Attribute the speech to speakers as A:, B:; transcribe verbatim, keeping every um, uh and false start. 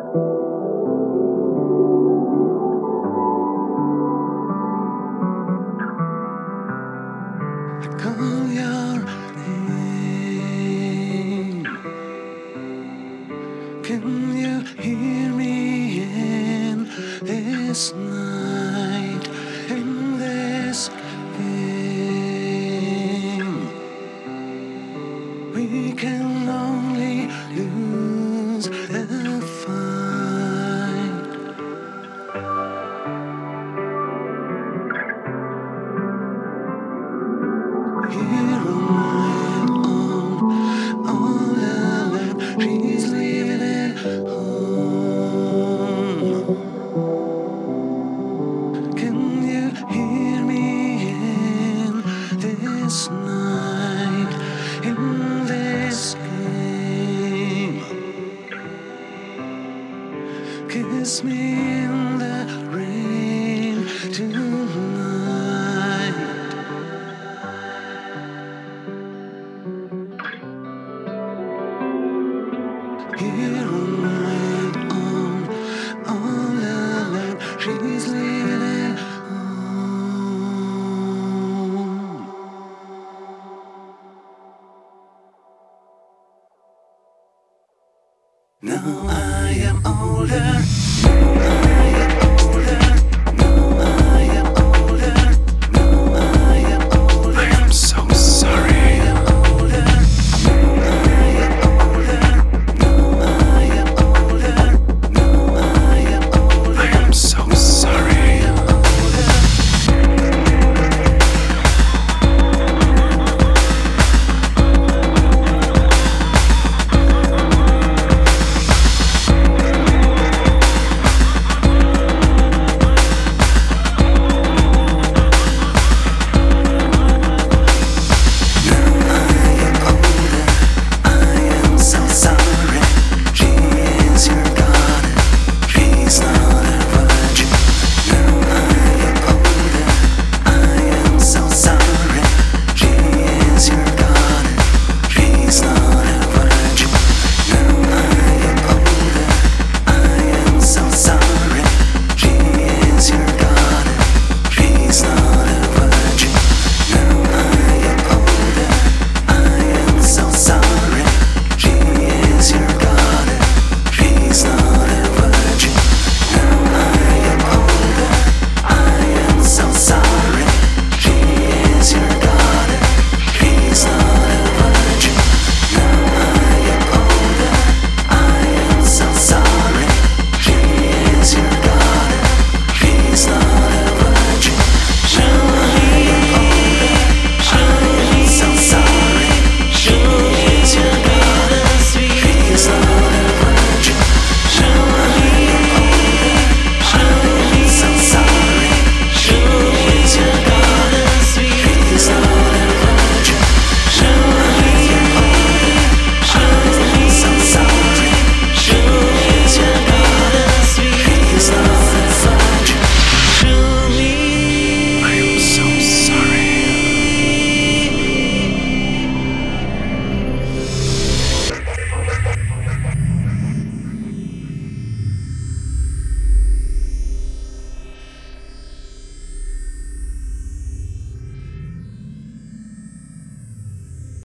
A: I call your name. Can you hear me in this night, in this game? We can only lose the fight. Here on my own, all alone, she's leaving at home. Can you hear me in this night, in this game? Kiss me in the rain tonight. Here on my own, all alone, she's leaving home. Now I am older.